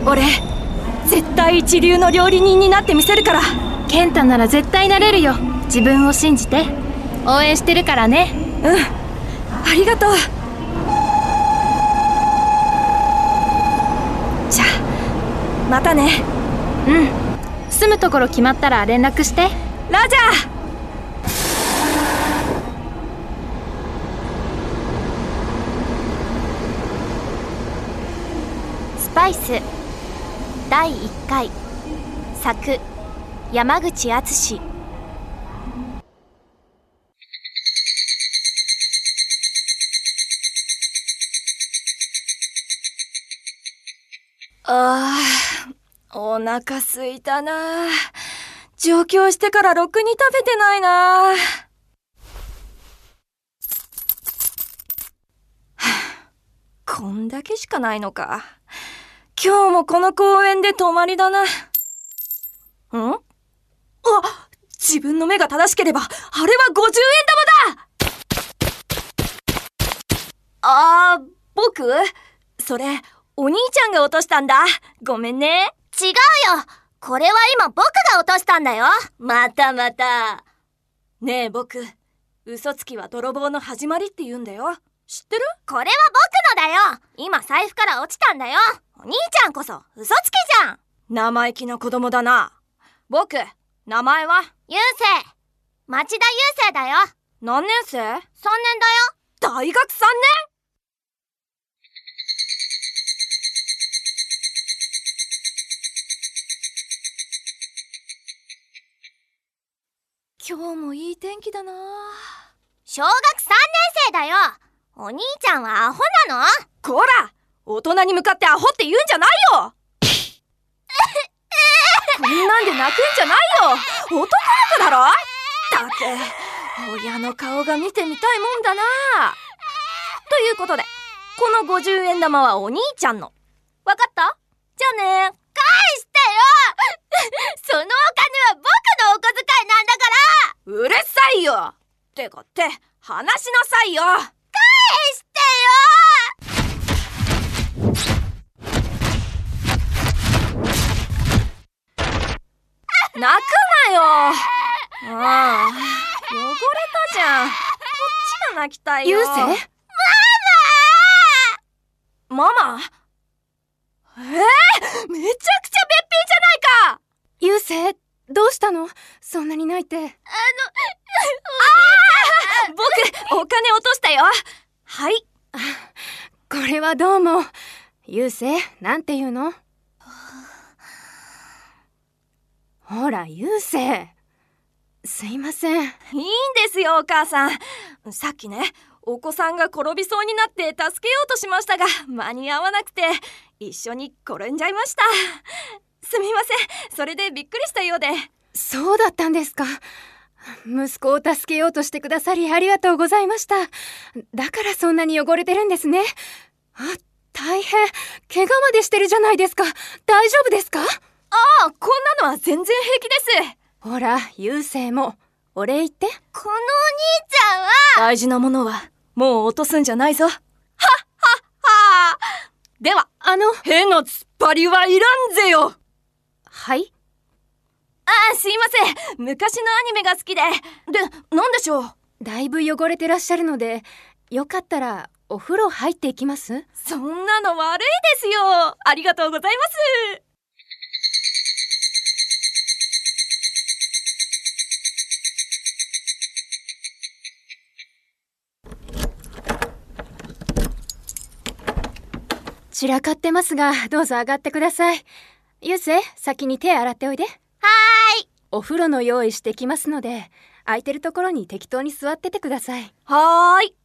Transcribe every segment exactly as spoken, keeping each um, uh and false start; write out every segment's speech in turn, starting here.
俺絶対一流の料理人になってみせるから。 健太なら絶対なれるよ。自分を信じて。応援してるからね。 うん、ありがとう。じゃあまたね。 うん、住むところ決まったら連絡して。 ラジャー。 スパイスだいいっかい、作山口敦。 あー、お腹すいたな。上京してからろくに食べてないな。こんだけしかないのか。今日もこの公園で泊まりだな。ん？あ、自分の目が正しければ、あれはごじゅうえん玉だ。あー、僕？それ、お兄ちゃんが落としたんだ。ごめんね。 違うよ。これは今僕が落としたんだよ。 またまた。ねえ僕、嘘つきは泥棒の始まりって言うんだよ。知ってる？ これは僕のだよ。今財布から落ちたんだよ。お兄ちゃんこそ嘘つきじゃん。 生意気な子供だな。僕、名前は？ ゆうせい。町田ゆうせいだよ。 何年生？ さんねんだよ。 大学さんねん？今日もいい天気だな。 小学さんねん生だよ。お兄ちゃんはアホなの？ こら、大人に向かってアホって言うんじゃないよ。こんなんで泣くんじゃないよ。男の子だろ。だって親の顔が見てみたいもんだな。ということで、このごじゅうえん玉はお兄ちゃんの。わかった？じゃあね。 返してよ。そのお金は僕のお小遣いなんだから。 うるさいよ。てかって話しなさいよ。 返してよ。泣くなよ。ああ、汚れたじゃん。こっちが泣きたいよ。 ゆうせい？ ママ？ママ？えー、めちゃくちゃべっぴんじゃないか。 ゆうせい、どうしたの？そんなに泣いて。あの、ああ僕、お金落としたよ。はい。 これはどうも。ゆうせい、なんて言うの？ほら、ゆうせい。すいません。いいんですよ、お母さん。さっきね、お子さんが転びそうになって助けようとしましたが、間に合わなくて、一緒に転んじゃいました。すみません。それでびっくりしたようで。 そうだったんですか。息子を助けようとしてくださりありがとうございました。だからそんなに汚れてるんですね。あ、大変。怪我までしてるじゃないですか。大丈夫ですか？ ああ、こんなのは全然平気です。 ほら、ゆうせいもお礼言って。 このお兄ちゃんは大事なものはもう落とすんじゃないぞ。はっはっは。では、 あの変な突っ張りはいらんぜよ。 はい。 ああ、すいません。昔のアニメが好きで。で、なんでしょう？ だいぶ汚れてらっしゃるので、よかったらお風呂入っていきます？ そんなの悪いですよ。ありがとうございます。 散らかってますが、どうぞ上がってください。ゆうせい、先に手洗っておいで。 はーい。 お風呂の用意してきますので、空いてるところに適当に座っててください。 はーい。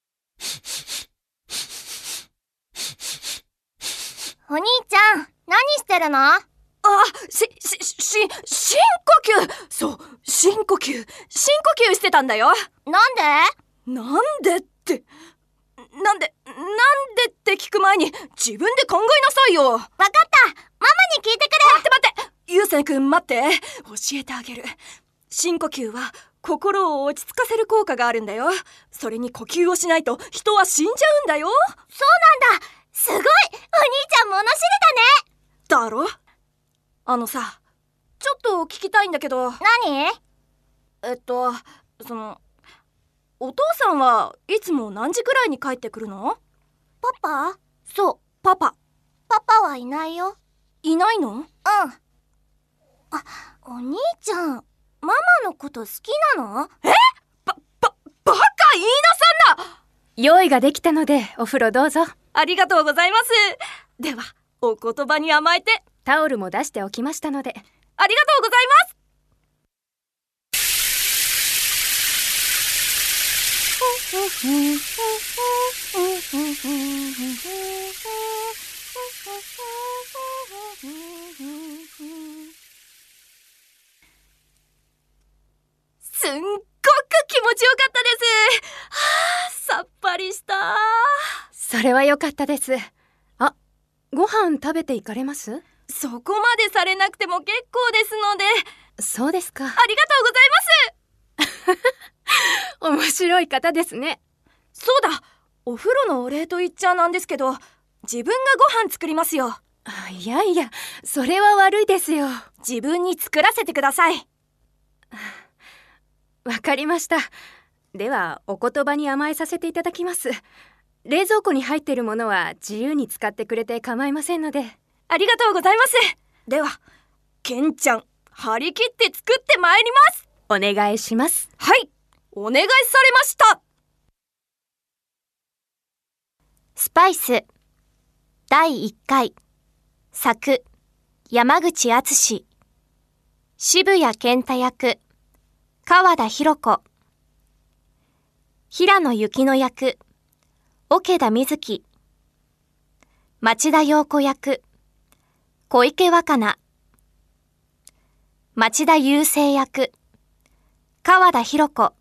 お兄ちゃん、何してるの？ あ、し、し、し、深呼吸。そう、深呼吸。深呼吸してたんだよ。 なんで？ なんでって、なんで、なんでって聞く前に自分で考えなさいよ。わかった。 ママに聞いてくる。 待って待って。ゆうせいくん待って。教えてあげる。深呼吸は心を落ち着かせる効果があるんだよ。それに呼吸をしないと人は死んじゃうんだよ。 そうなんだ。すごい。お兄ちゃん物知りだね。 だろ？あのさ、ちょっと聞きたいんだけど。 何？ えっと、その、お父さんはいつも何時くらいに帰ってくるの？ パパ？ そう、パパ。 パパはいないよ。 いないの？うん。 あ、お兄ちゃん、ママのこと好きなの？ え？ば、ば、バカ言いなさんな！ 用意ができたのでお風呂どうぞ。 ありがとうございます。では、お言葉に甘えて。 タオルも出しておきましたので。 ありがとうございます。すんごく気持ちよかったです。はあ、さっぱりした。 それは良かったです。あ、ご飯食べていかれます？ そこまでされなくても結構ですので。 そうですか。 ありがとうございます。 面白い方ですね。 そうだ、お風呂のお礼と言っちゃなんですけど、自分がご飯作りますよ。 あ、いやいや、それは悪いですよ。 自分に作らせてください。 わかりました。ではお言葉に甘えさせていただきます。冷蔵庫に入っているものは自由に使ってくれて構いませんので。 ありがとうございます。では、ケンちゃん、張り切って作ってまいります。 お願いします。 はい、お願いされました。 スパイスだいいっかい、作山口敦、渋谷健太役川田博子、平野幸乃役桶田瑞希、町田陽子役小池若菜、町田雄生役川田博子、